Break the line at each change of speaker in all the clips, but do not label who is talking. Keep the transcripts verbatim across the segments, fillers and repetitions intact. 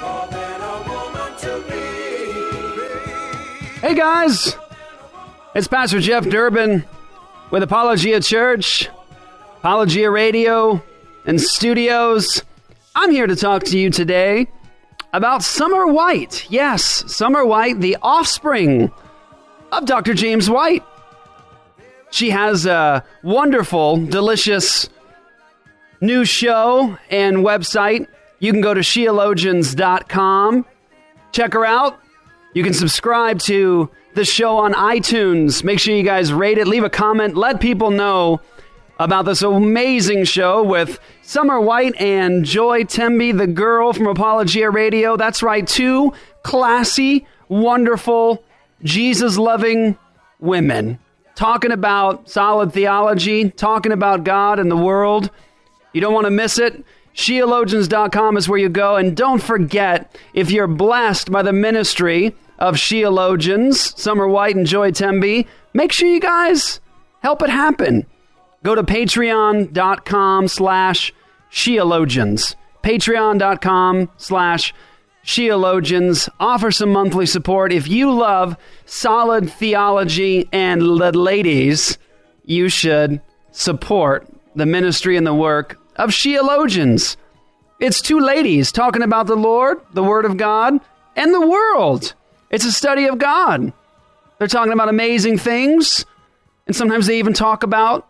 Hey guys, it's Pastor Jeff Durbin with Apologia Church, Apologia Radio, and Studios. I'm here to talk to you today about Summer White. Yes, Summer White, the offspring of Doctor James White. She has a wonderful, delicious new show and website. You can go to sheologians dot com. Check her out. You can subscribe to the show on iTunes. Make sure you guys rate it, leave a comment, let people know about this amazing show with Summer White and Joy Temby, the girl from Apologia Radio. That's right, two classy, wonderful, Jesus-loving women talking about solid theology, talking about God and the world. You don't want to miss it. sheologians dot com is where you go. And don't forget, if you're blessed by the ministry of Sheologians, Summer White and Joy Temby, make sure you guys help it happen. Go to patreon dot com slash Sheologians. patreon dot com slash Sheologians. Offer some monthly support. If you love solid theology and the ladies, you should support the ministry and the work of Sheologians. It's two ladies talking about the Lord, the Word of God, and the world. It's a study of God. They're talking about amazing things, and sometimes they even talk about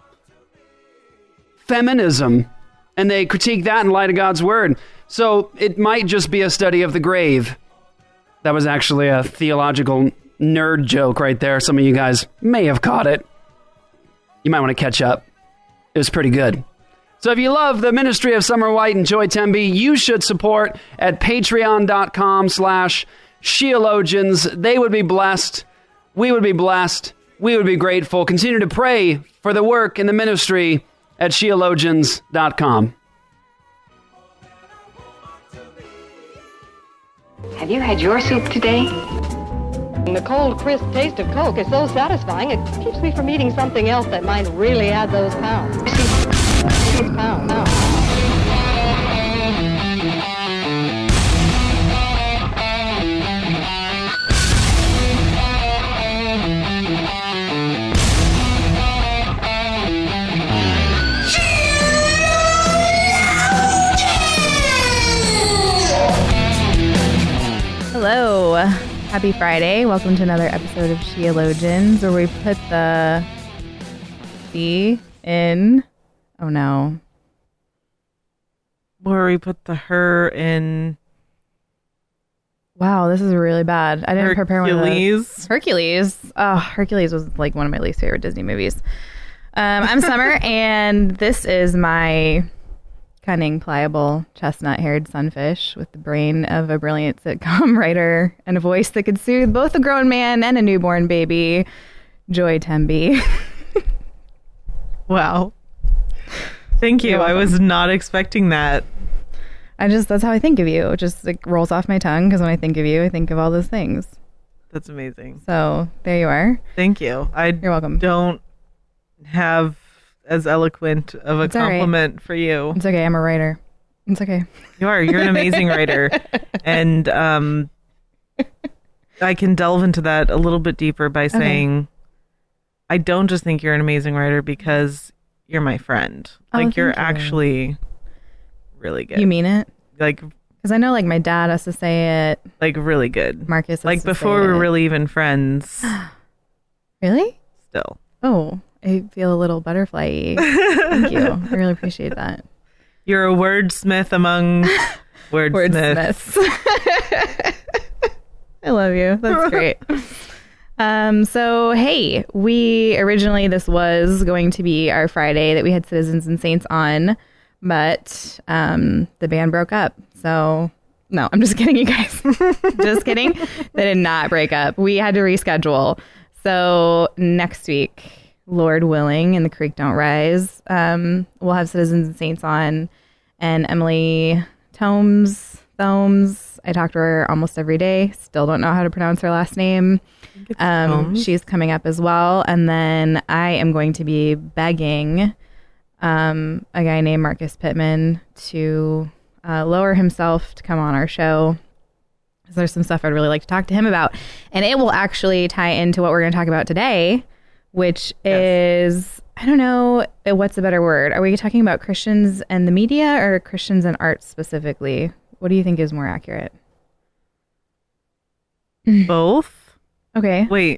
feminism, and they critique that in light of God's Word. So it might just be a study of the grave. That was actually a theological nerd joke right there. Some of you guys may have caught it. You might want to catch up. It was pretty good. So if you love the ministry of Summer White and Joy Temby, you should support at patreon dot com slash Sheologians. They would be blessed. We would be blessed. We would be grateful. Continue to pray for the work and the ministry at sheologians dot com.
Have you had your soup today?
The cold, crisp taste of Coke is so satisfying, it keeps me from eating something else that might really add those pounds. Pound, pound.
Hello. Happy Friday. Welcome to another episode of Sheologians, where we put the C in... Oh, no.
Where we put the her in...
Wow, this is really bad. I didn't prepare one of those. Hercules. Oh, Hercules was like one of my least favorite Disney movies. Um, I'm Summer, and this is my cunning, pliable, chestnut-haired sunfish with the brain of a brilliant sitcom writer and a voice that could soothe both a grown man and a newborn baby, Joy Temby.
Wow. Thank you. I was not expecting that.
I just, that's how I think of you. It just like rolls off my tongue because when I think of you, I think of all those things.
That's amazing.
So there you are.
Thank you. I
You're welcome.
Don't have as eloquent of a
It's all
compliment
right.
for you.
It's okay. I'm a writer. It's okay.
You are. You're an amazing writer. And um, I can delve into that a little bit deeper by saying, okay. I don't just think you're an amazing writer because you're my friend.
Oh,
like, you're
you.
actually really good.
You mean it?
Like,
because I know, like, my dad has to say it.
Like, really good.
Marcus has
Like,
to
before
say
we were
it.
really even friends.
Really?
Still.
Oh, I feel a little butterfly-y. Thank you. I really appreciate that.
You're a wordsmith among wordsmiths.
Wordsmiths. I love you. That's great. Um, so, hey, we originally, this was going to be our Friday that we had Citizens and Saints on, but um, the band broke up. So, no, I'm just kidding, you guys. Just kidding. They did not break up. We had to reschedule. So, next week, Lord willing, and the creek don't rise, um, we'll have Citizens and Saints on, and Emily Tomes, Thomes, I talk to her almost every day. Still don't know how to pronounce her last name. Um, she's coming up as well. And then I am going to be begging um, a guy named Marcus Pittman to uh, lower himself to come on our show. So there's some stuff I'd really like to talk to him about. And it will actually tie into what we're going to talk about today, which
Yes.
is, I don't know, what's a better word? Are we talking about Christians and the media or Christians and art specifically? What do you think is more accurate?
Both?
Okay.
Wait.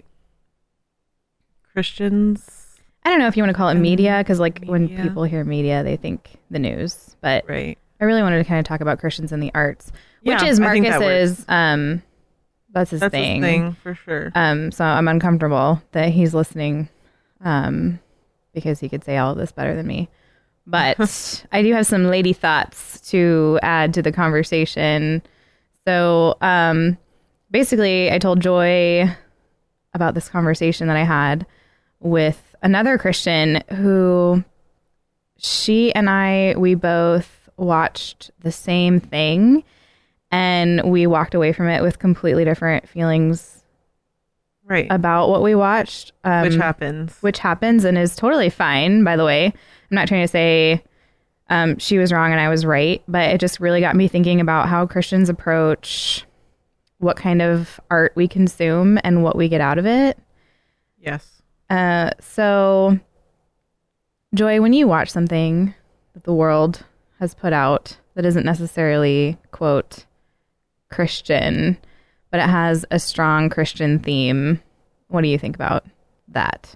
Christians?
I don't know if you want to call it media, because like when
Media.
people hear media, they think the news. But
Right.
I really wanted to kind of talk about Christians and the arts, which
Yeah,
is
I think that
Marcus's, um, that's his
That's
thing.
his thing, for sure.
Um, so I'm uncomfortable that he's listening, um, because he could say all of this better than me. But I do have some lady thoughts to add to the conversation. So, um, basically, I told Joy about this conversation that I had with another Christian who she and I, we both watched the same thing and we walked away from it with completely different feelings
Right.
about what we watched. Um,
Which happens.
Which happens and is totally fine, by the way. I'm not trying to say um, she was wrong and I was right, but it just really got me thinking about how Christians approach what kind of art we consume and what we get out of it.
Yes.
Uh, so, Joy, when you watch something that the world has put out that isn't necessarily, quote, Christian, but it has a strong Christian theme, what do you think about that?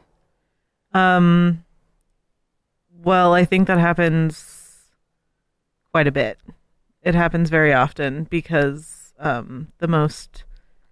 Um. Well, I think that happens quite a bit. It happens very often because um, the most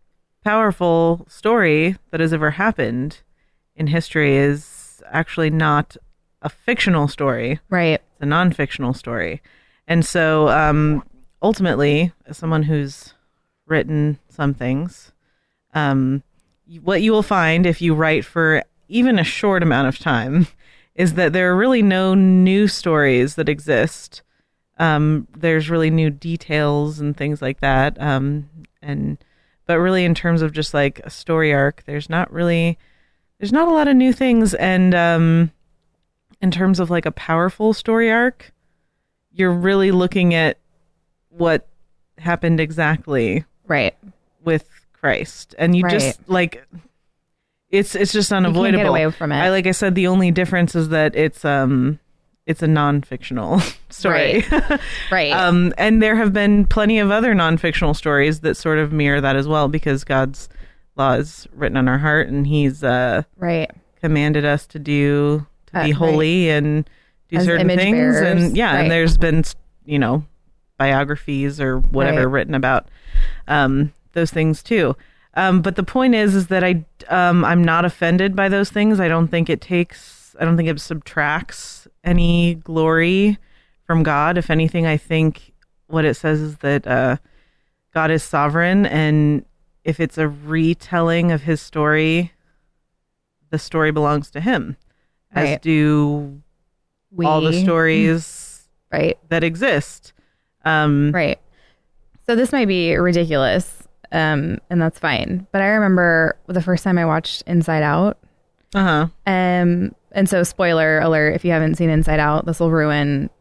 powerful story that has ever happened in history is actually not a fictional story.
Right.
It's a non-fictional story. And so um, ultimately, as someone who's written some things, um, what you will find if you write for even a short amount of time is that there are really no new stories that exist. Um, there's really new details and things like that. Um, and but really in terms of just like a story arc, there's not really, there's not a lot of new things. And um, in terms of like a powerful story arc, you're really looking at what happened exactly
Right.
with Christ. And you
Right.
just like, it's it's just
can't get
unavoidable.
away from it.
I like I said, the only difference is that it's um it's a non-fictional story.
Right.
um and there have been plenty of other non-fictional stories that sort of mirror that as well, because God's law is written on our heart and he's uh
right.
commanded us to do to
Uh,
be
right.
holy and do
As
certain
image
things.
bearers,
And yeah,
right.
and there's been, you know, biographies or whatever
Right.
written about um, those things too. Um, but the point is, is that I, um, I'm not offended by those things. I don't think it takes, I don't think it subtracts any glory from God. If anything, I think what it says is that uh, God is sovereign, and if it's a retelling of his story, the story belongs to him, as
Right.
do
We,
all the stories
Right.
that exist. Um,
Right. So this might be ridiculous, um, and that's fine. But I remember the first time I watched Inside Out.
uh-huh.
Um, and so, spoiler alert, if you haven't seen Inside Out, this will ruin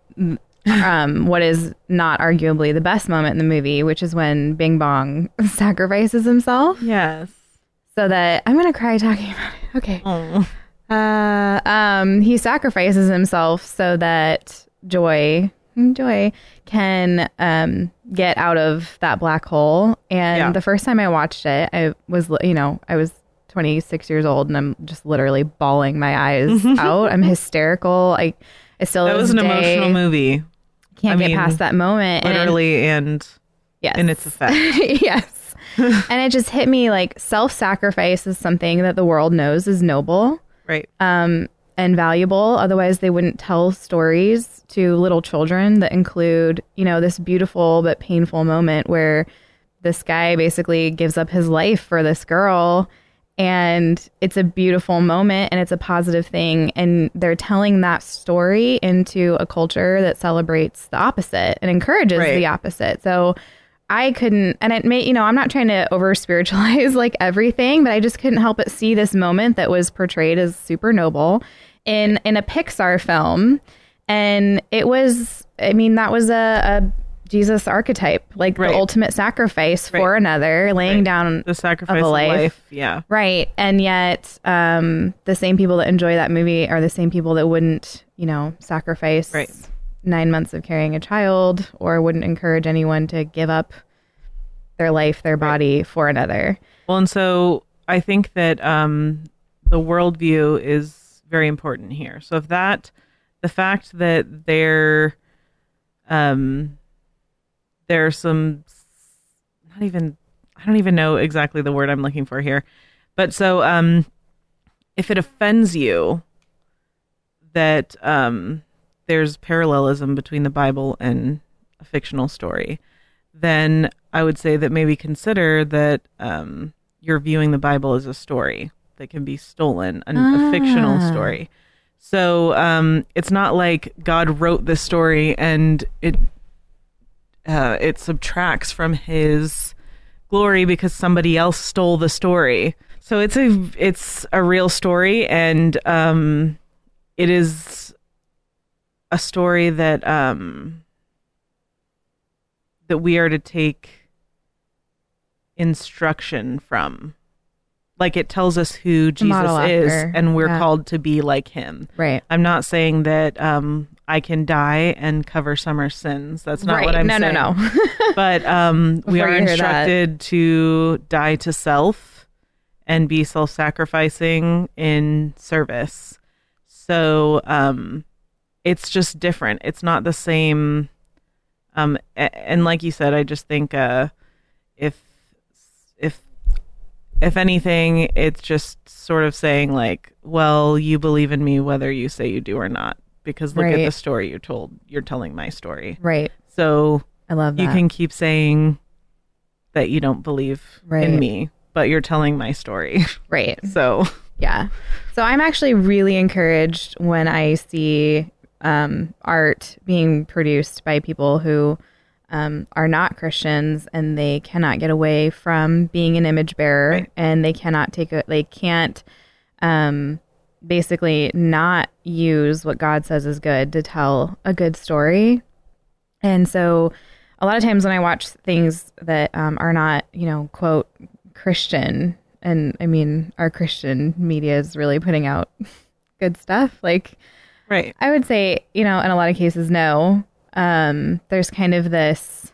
um, what is not arguably the best moment in the movie, which is when Bing Bong sacrifices himself.
Yes.
So that I'm going to cry talking about it. Okay.
Oh.
Uh, um, he sacrifices himself so that Joy, Joy can um, get out of that black hole. And
Yeah.
the first time I watched it, I was, you know, I was twenty-six years old and I'm just literally bawling my eyes out. I'm hysterical. I, I still
That
to
was
this
an
day
emotional movie,
can't
I
get
mean,
past that moment. And-
literally and
yes.
in its effect.
yes. And it just hit me like self-sacrifice is something that the world knows is noble.
Right.
um, and valuable. Otherwise, they wouldn't tell stories to little children that include, you know, this beautiful but painful moment where this guy basically gives up his life for this girl. And it's a beautiful moment and it's a positive thing. And they're telling that story into a culture that celebrates the opposite and encourages
Right.
the opposite. So I couldn't, and it may, you know, I'm not trying to over spiritualize like everything, but I just couldn't help but see this moment that was portrayed as super noble in, in a Pixar film. And it was, I mean, that was a, a Jesus archetype, like
Right.
the ultimate sacrifice for
Right.
another, laying
Right.
down
The sacrifice
of a
of
life.
life. Yeah.
Right. And yet, um, the same people that enjoy that movie are the same people that wouldn't, you know, sacrifice
Right.
nine months of carrying a child, or wouldn't encourage anyone to give up their life, their body for another.
Well, and so I think that um, the worldview is very important here. So if that, the fact that there, um, there's some, not even, I don't even know exactly the word I'm looking for here, but so um, if it offends you that um, there's parallelism between the Bible and a fictional story, then I would say that maybe consider that um, you're viewing the Bible as a story that can be stolen, a, a fictional
Ah.
story. So um, it's not like God wrote this story and it uh, it subtracts from His glory because somebody else stole the story. So it's a it's a real story, and um, it is a story that um, that we are to take instruction from. Like, it tells us who Jesus
model
is,
after.
and we're
Yeah.
called to be like Him.
Right.
I'm not saying that um, I can die and cover Summer's sins. That's not
right.
what I'm
no,
saying.
no, no.
But um, we
Before
are
you hear that.
instructed to die to self and be self-sacrificing in service. So um, it's just different. It's not the same. Um, a- and like you said, I just think uh, if if if anything, it's just sort of saying like, well, you believe in me whether you say you do or not, because look at
Right.
the story you told. You're telling my story.
Right.
So
I love that.
you can keep saying that you don't believe
Right.
in me, but you're telling my story.
Right.
So
Yeah. So I'm actually really encouraged when I see um, art being produced by people who um, are not Christians, and they cannot get away from being an image bearer,
Right.
and they cannot take a, they can't um, basically not use what God says is good to tell a good story. And so a lot of times when I watch things that um, are not, you know, quote, Christian, and I mean, our Christian media is really putting out good stuff. Like,
right.
I would say, you know, in a lot of cases, no. Um, there's kind of this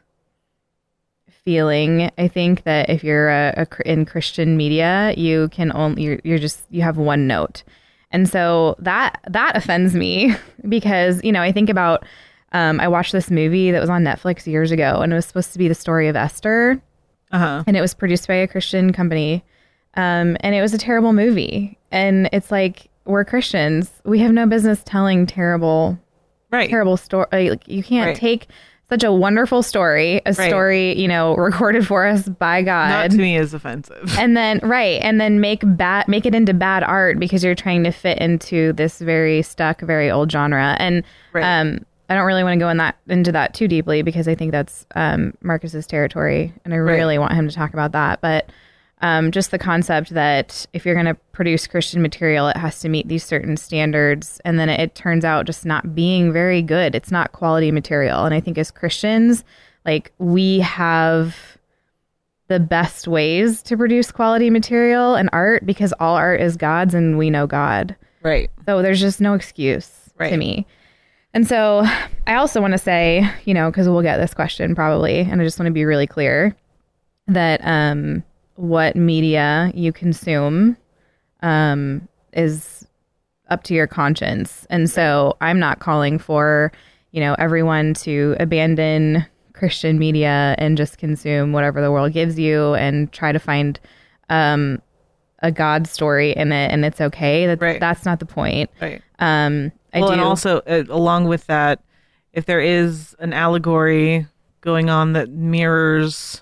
feeling, I think, that if you're a, a, in Christian media, you can only, you're, you're just, you have one note. And so that, that offends me because, you know, I think about, um, I watched this movie that was on Netflix years ago, and it was supposed to be the story of Esther,
Uh-huh.
and it was produced by a Christian company. Um, and it was a terrible movie. And it's like, we're Christians. We have no business telling terrible,
Right.
terrible story. Like, you can't
Right.
take such a wonderful story, a
Right.
story, you know, recorded for us by
Not
God.
to me is offensive.
And then, right. And then make bad, make it into bad art because you're trying to fit into this very stuck, very old genre. And,
Right.
um, I don't really want to go in that into that too deeply because I think that's um, Marcus's territory, and I
Right.
really want him to talk about that. But um, just the concept that if you're going to produce Christian material, it has to meet these certain standards, and then it, it turns out just not being very good. It's not quality material, and I think as Christians, like, we have the best ways to produce quality material and art because all art is God's, and we know God.
Right.
So there's just no excuse
Right.
to me. And so I also want to say, you know, because we'll get this question probably, and I just want to be really clear that um, what media you consume um, is up to your conscience. And so I'm not calling for, you know, everyone to abandon Christian media and just consume whatever the world gives you and try to find um, a God story in it, and it's okay. That,
Right.
That's not the point.
Right.
Um, I
well,
do.
and also uh, along with that, if there is an allegory going on that mirrors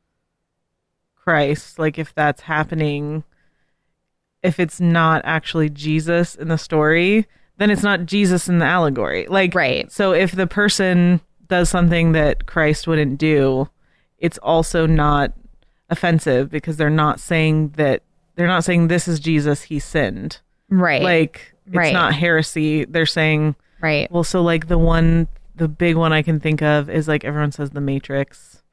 Christ, like if that's happening, if it's not actually Jesus in the story, then it's not Jesus in the allegory. Like,
Right.
So if the person does something that Christ wouldn't do, it's also not offensive because they're not saying that they're not saying this is Jesus, he sinned.
right.
Like, it's
Right.
not heresy. They're saying,
right.
well, so like the one the big one I can think of is like everyone says The Matrix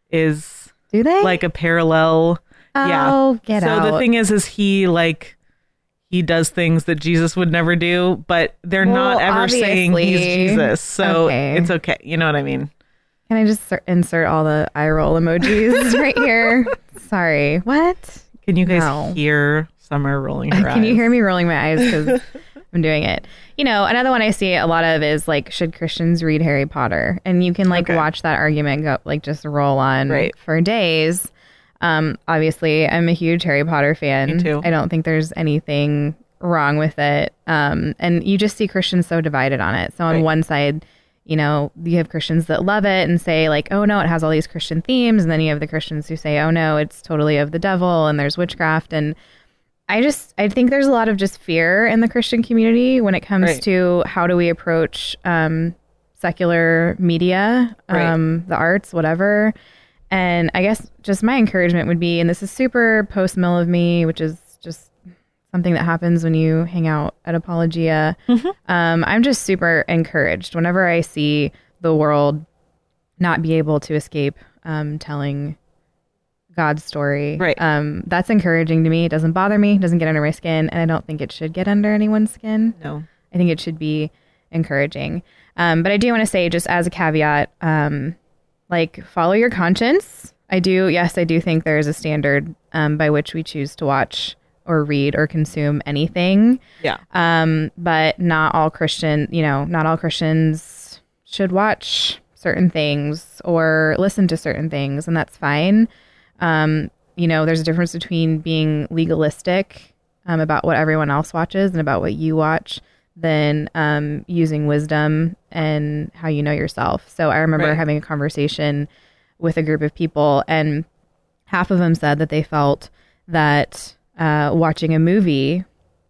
is
Do they?
like a parallel.
Oh,
yeah.
get
so
out.
the thing is, is he like he does things that Jesus would never do, but they're
Well,
not ever saying he's
obviously.
Jesus. So
Okay.
it's okay. You know what I mean?
Can I just ser- insert all the eye roll emojis right here? Sorry. What?
Can you guys
No.
hear Summer rolling her eyes?
Can you hear me rolling my eyes because I'm doing it? You know, another one I see a lot of is like, should Christians read Harry Potter? And you can like
Okay.
watch that argument go like just roll on
Right.
for days. Um, obviously, I'm a huge Harry Potter fan.
Me too.
I don't think there's anything wrong with it. Um, and you just see Christians so divided on it. So on
Right.
one side, you know, you have Christians that love it and say like, oh no, it has all these Christian themes. And then you have the Christians who say, oh no, it's totally of the devil and there's witchcraft. And I just, I think there's a lot of just fear in the Christian community when it comes
Right.
to how do we approach um, secular media,
Right.
um, the arts, whatever. And I guess just my encouragement would be, and this is super post-mill of me, which is just something that happens when you hang out at Apologia.
Mm-hmm.
Um, I'm just super encouraged whenever I see the world not be able to escape um, telling God's story.
Right.
Um, that's encouraging to me. It doesn't bother me. It doesn't get under my skin. And I don't think it should get under anyone's skin.
No.
I think it should be encouraging. Um, but I do want to say, just as a caveat, um, like, follow your conscience. I do, yes, I do think there is a standard um, by which we choose to watch or read or consume anything.
Yeah.
Um, but not all Christian, you know, not all Christians should watch certain things or listen to certain things, and that's fine. Um, you know, there's a difference between being legalistic um, about what everyone else watches and about what you watch than um, using wisdom and how you know yourself. So I remember
Right.
having a conversation with a group of people, and half of them said that they felt that uh, watching a movie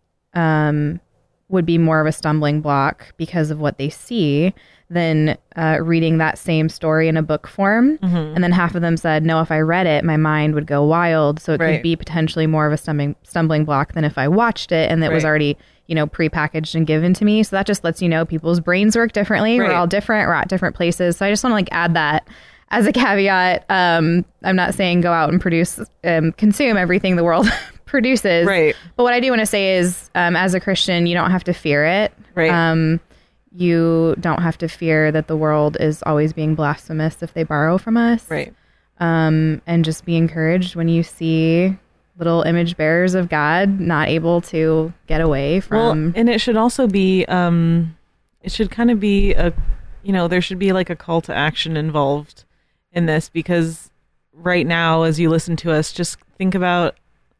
um, would be more of a stumbling block because of what they see than uh, reading that same story in a book form.
Mm-hmm.
And then half of them said, no, if I read it, my mind would go wild. So it
Right.
could be potentially more of a stumbling, stumbling block than if I watched it and it was
Right.
already, you know, prepackaged and given to me. So that just lets you know people's brains work differently. We're
Right.
all different. We're at different places. So I just want to like add that as a caveat. Um, I'm not saying go out and produce, um, consume everything the world produces.
Right.
But what I do want to say is, um, as a Christian, you don't have to fear it.
Right.
Um, you don't have to fear that the world is always being blasphemous if they borrow from us.
Right.
Um, and just be encouraged when you see little image bearers of God not able to get away
Well,
from.
and it should also be, um, it should kind of be a, you know, there should be like a call to action involved in this, because right now, as you listen to us, just think about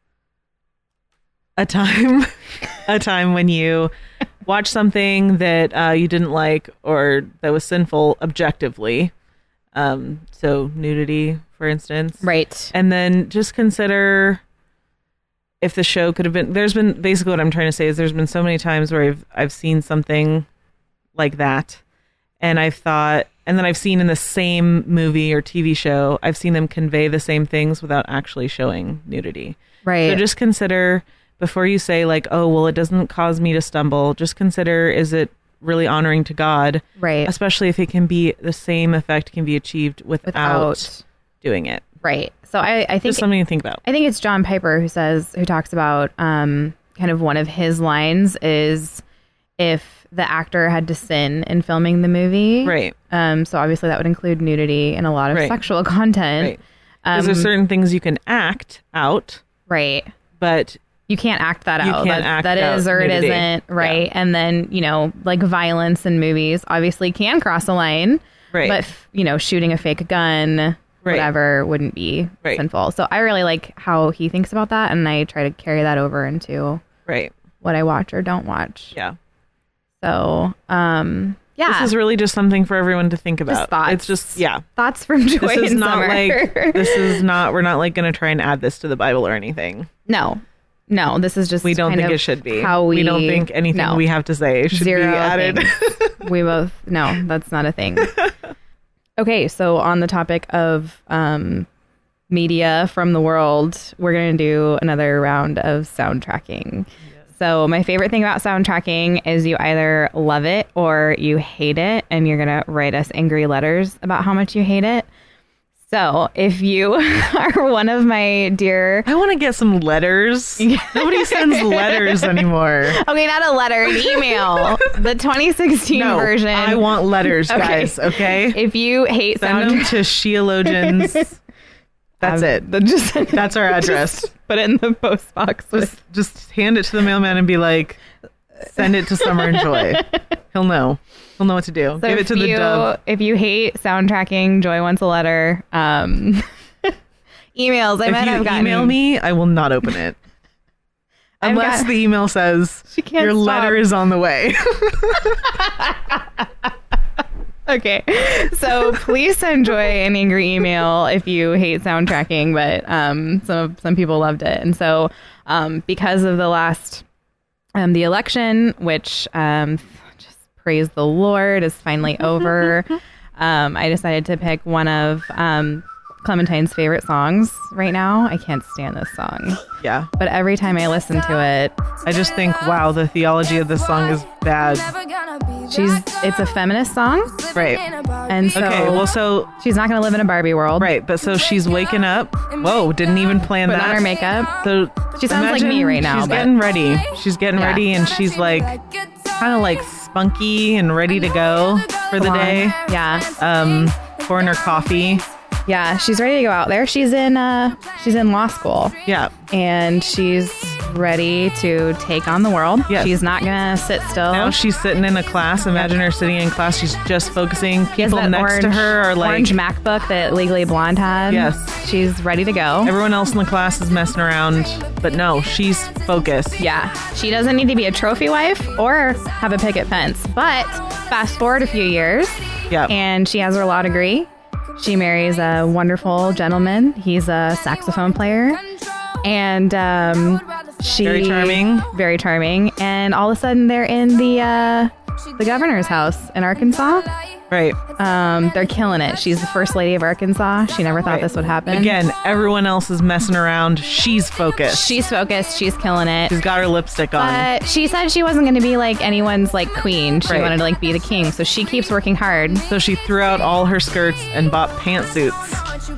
a time, a time when you watch something that uh, you didn't like or that was sinful objectively. Um, so nudity, for instance.
right.
And then just consider if the show could have been, there's been, basically what I'm trying to say is there's been so many times where I've, I've seen something like that, and I've thought, and then I've seen in the same movie or T V show, I've seen them convey the same things without actually showing nudity.
Right.
So just consider before you say like, oh, well, it doesn't cause me to stumble. Just consider, is it really honoring to God?
right.
Especially if it can be, the same effect can be achieved without,
Without.
doing it.
Right. So I, I think
Just something to think about.
I think it's John Piper who says, who talks about um, kind of one of his lines is if the actor had to sin in filming the movie.
Right.
Um, so obviously that would include nudity and a lot of
Right.
sexual content.
Right. Because
Um,
there's certain things you can act out,
right.
but
You can't act that
You
out.
can't
That,
act
that
out
is or it
nudity.
isn't. Right. And then, you know, like violence in movies obviously can cross a line.
Right.
But, you know, shooting a fake gun,
Right.
whatever, wouldn't be
Right.
sinful. So I really like how he thinks about that. And I try to carry that over into
right.
what I watch or don't watch.
Yeah.
So, um, yeah.
This is really just something for everyone to think about.
thoughts.
It's just, yeah.
Thoughts from Joy
This is
and
not
Summer.
like, this is not, we're not like going to try and add this to the Bible or anything.
no. No, this is just
We don't
kind
think
of
it should be.
How we,
we don't think anything
no.
we have to say should
Zero
be added.
things. We both, no, that's not a thing. Okay, so on the topic of um, media from the world, we're going to do another round of soundtracking. So my favorite thing about soundtracking is you either love it or you hate it, and you're going to write us angry letters about how much you hate it. So if you are one of my dear...
I want to get some letters. Nobody sends letters anymore.
Okay, not a letter, an email. The twenty sixteen
no,
version.
I want letters,
Okay.
guys, okay?
If you hate
Send them
soundtracking...
to Sheologians. That's
Um,
it.
the- just
That's our address.
just put it in the post box.
Just, just hand it to the mailman and be like, send it to Summer and Joy. He'll know. He'll know what to do.
So
Give it
if
to the
you,
dove.
If you hate soundtracking, Joy wants a letter. Um, emails. I
If
might
you
have gotten.
email me, I will not open it.
I've
Unless
got-
the email says,
She can't
your
stop.
letter is on the way.
Okay, so please send Joy an angry email if you hate soundtracking, but um, some some people loved it, and so um, because of the last um, the election, which um, just praise the Lord is finally over, um, I decided to pick one of um, Clementine's favorite songs right now. I can't stand this song,
Yeah.
but every time I listen to it,
I just think, wow, the theology of this song is bad.
she's it's a feminist song,
Right.
and so
Okay, well, so,
she's not going to live in a Barbie world.
right, but so she's waking up. Whoa, didn't even plan
Put
that.
on her makeup.
So
She sounds like
imagine
me right now,
She's
but-
getting ready. She's getting
Yeah.
ready, and she's like kind of like spunky and ready to go for the
Come on.
day.
Yeah.
Um, pouring her coffee.
Yeah, she's ready to go out there. She's in uh she's in law school,
Yeah.
and she's ready to take on the world.
Yes.
She's not gonna sit still.
Now she's sitting in a class. Imagine her sitting in class. She's just focusing.
She has
People
that
next
orange,
to her are like,
orange MacBook that Legally Blonde had.
Yes.
She's ready to go.
everyone else in the class is messing around, but no, she's focused.
Yeah, she doesn't need to be a trophy wife or have a picket fence. But fast forward a few years,
Yeah.
and she has her law degree. She marries a wonderful gentleman. He's a saxophone player. And um, she...
Very charming.
Very charming. And all of a sudden, they're in the uh, the governor's house in Arkansas.
Right.
Um, they're killing it. She's the first lady of Arkansas. She never thought
Right.
this would happen.
Again, everyone else is messing around. She's focused.
She's focused. She's killing it.
She's got her lipstick on.
But she said she wasn't going to be like anyone's like queen. She
Right.
wanted to like be the king. So she keeps working hard.
So she threw out all her skirts and bought pantsuits.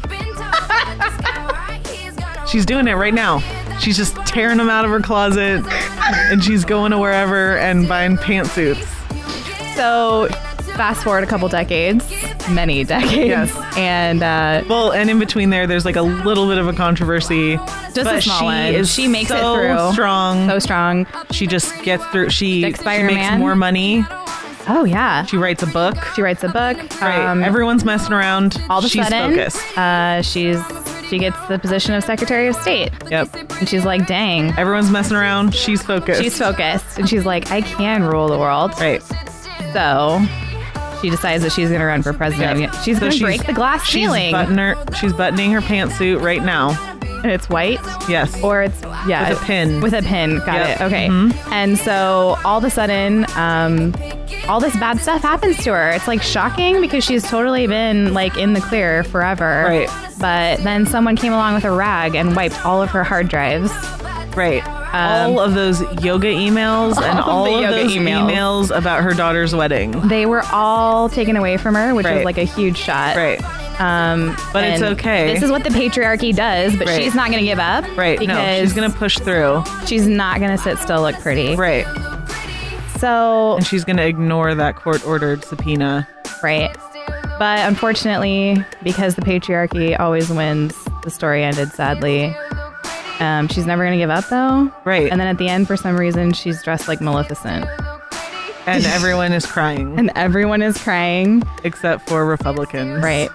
She's doing it right now. She's just tearing them out of her closet, and she's going to wherever and buying pantsuits.
So fast forward a couple decades, many decades,
Yes.
and uh,
Well, and in between there, there's like a little bit of a controversy.
just
but
a small
she
one.
is
She makes
so
it through.
strong.
So strong.
She just gets through. She,
Like
she
Spider-Man?
makes more money.
Oh yeah.
She writes a book.
She writes a book.
Right.
Um,
Everyone's messing around.
all of a
She's
sudden,
focused.
uh, she's she gets the position of Secretary of State,
Yep.
and she's like, "Dang."
Everyone's messing around. She's focused.
She's focused, and she's like, "I can rule the world."
Right.
So she decides that she's going to run for president.
Yeah.
She's
So
going to
she's-
break the glass
She's
ceiling,
button her, she's buttoning her pantsuit right now.
and it's white.
Yes.
Or it's yeah,
With a pin.
With a pin, got
Yep.
it. Okay.
Mhm.
And so all of a sudden, um, all this bad stuff happens to her. It's like shocking because she's totally been like in the clear forever.
Right.
But then someone came along with a rag and wiped all of her hard drives.
Right.
Um,
all of those yoga emails and
all
all
of
of,
the yoga
those
emails.
emails. about her daughter's wedding.
They were all taken away from her, which
Right.
was like a huge shot.
Right.
Um,
But it's
and
okay.
This is what the patriarchy does, but
Right.
she's not going to give up.
Right.
Because
No, she's going to push through.
she's not going to sit still, look pretty.
Right.
So
And she's going to ignore that court ordered subpoena.
right. But unfortunately, because the patriarchy always wins, the story ended sadly. Um, she's never going to give up, though.
Right.
And then at the end, for some reason, she's dressed like Maleficent.
And everyone is crying
And everyone is crying.
except for Republicans.
Right.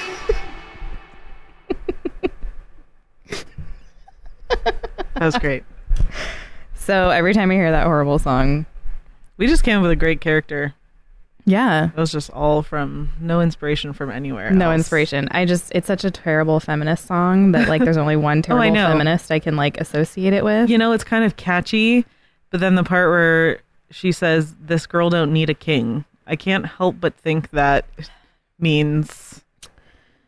That was great.
So every time I hear that horrible song,
We just came up with a great character.
yeah.
It was just all from no inspiration from anywhere.
No
else.
inspiration. I just, it's such a terrible feminist song that like there's only one
Oh, I
terrible
know.
feminist I can like associate it with.
You know, it's kind of catchy, but then the part where she says, "This girl don't need a king," I can't help but think that means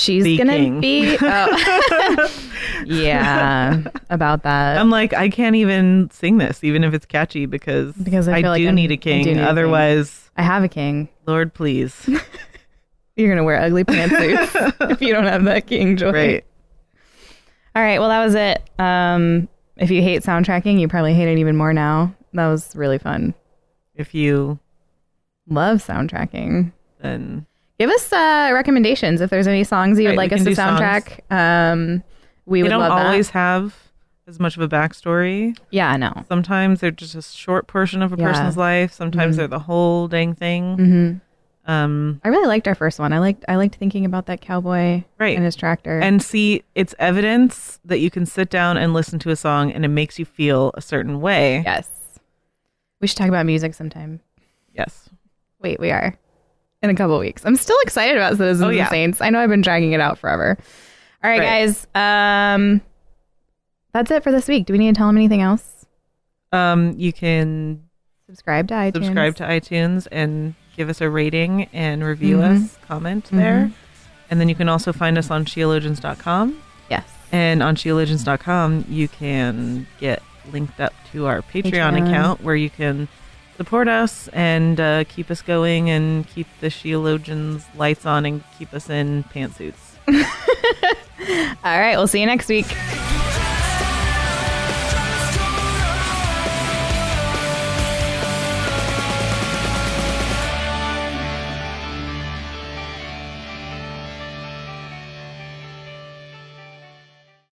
She's
the
gonna
king.
be. Oh. Yeah, about that.
I'm like, I can't even sing this, even if it's catchy, because
Because I
I,
feel like
do
I'm-
need
I
a
do
king.
need a king.
Otherwise,
I have a king.
Lord, please.
You're gonna wear ugly pantsuits if you don't have that king joy.
Right.
All right. Well, that was it. Um, if you hate soundtracking, you probably hate it even more now. That was really fun.
If you,
Love soundtracking.
then
Give us uh, recommendations if there's any songs you would
Right,
like
we
us to
can do
soundtrack. Um, we
they
would
don't
love
always
that.
have as much of a backstory.
Yeah, I know.
Sometimes they're just a short portion of a
Yeah.
person's life. Sometimes
Mhm.
they're the whole dang thing.
hmm
Um,
I really liked our first one. I liked I liked thinking about that cowboy
Right.
and his tractor.
and see, it's evidence that you can sit down and listen to a song and it makes you feel a certain way.
yes, we should talk about music sometime.
Yes.
Wait, we are in a couple weeks. I'm still excited about Citizens
Oh, yeah.
and Saints. I know I've been dragging it out forever. All right,
Right.
guys. Um, that's it for this week. Do we need to tell them anything else?
Um, you can
Subscribe to iTunes.
subscribe to iTunes and give us a rating and review
Mhm.
us, comment there. And then you can also find us on sheologians dot com.
Yes.
And on sheologians dot com, you can get linked up to our Patreon,
Patreon.
account where you can support us and uh, keep us going and keep the Sheologians lights on and keep us in pantsuits.
All right. We'll see you next week.